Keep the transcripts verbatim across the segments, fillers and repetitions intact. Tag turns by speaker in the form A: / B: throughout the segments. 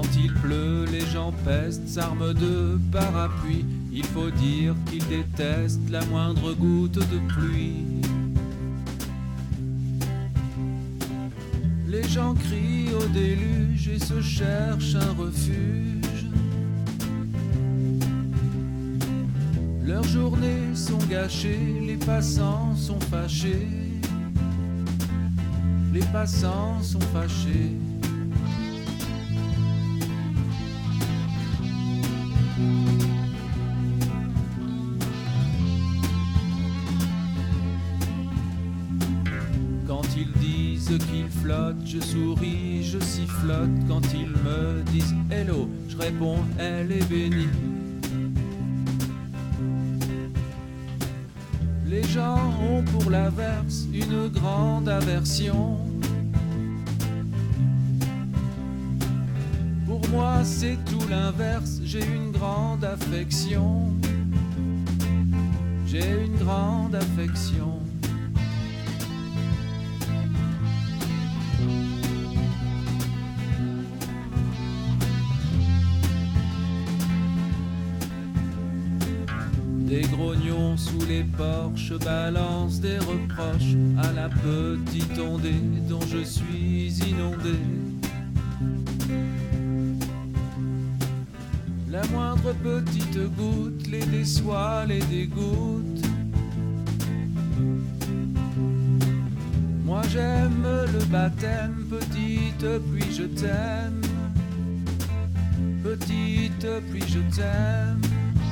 A: il pleut, les gens pestent, s'arment de parapluie. Il faut dire qu'ils détestent la moindre goutte de pluie. Les gens crient au déluge et se cherchent un refuge. Leurs journées sont gâchées, les passants sont fâchés. Les passants sont fâchés. Quand ils disent qu'ils flottent, je souris, je sifflote. Quand ils me disent hello, je réponds elle est bénie. Les gens ont pour l'averse une grande aversion. Pour moi c'est tout l'inverse, j'ai une grande affection. J'ai une grande affection. Des grognons sous les porches balancent des reproches à la petite ondée dont je suis inondé. La moindre petite goutte les déçoit, les dégoûte. Moi j'aime le baptême, petite pluie je t'aime. Petite pluie je t'aime.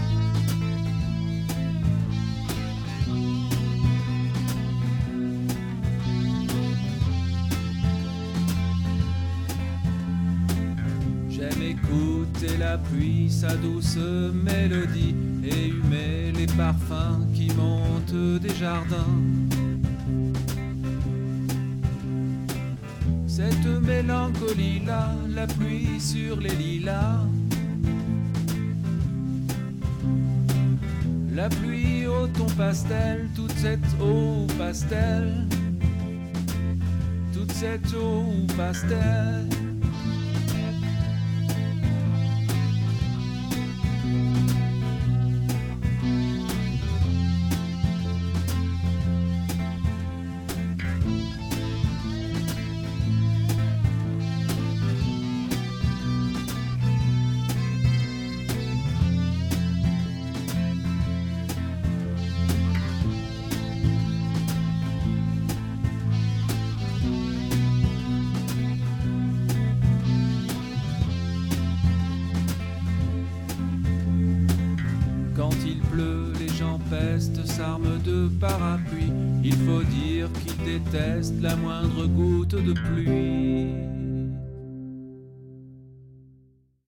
A: J'aime écouter la pluie, sa douce mélodie, et humer les parfums qui montent des jardins. Cette mélancolie-là, la pluie sur les lilas. La pluie au ton pastel, toute cette eau pastel. Toute cette eau pastel. Quand il pleut, les gens pestent, s'arment de parapluie. Il faut dire qu'ils détestent la moindre goutte de pluie.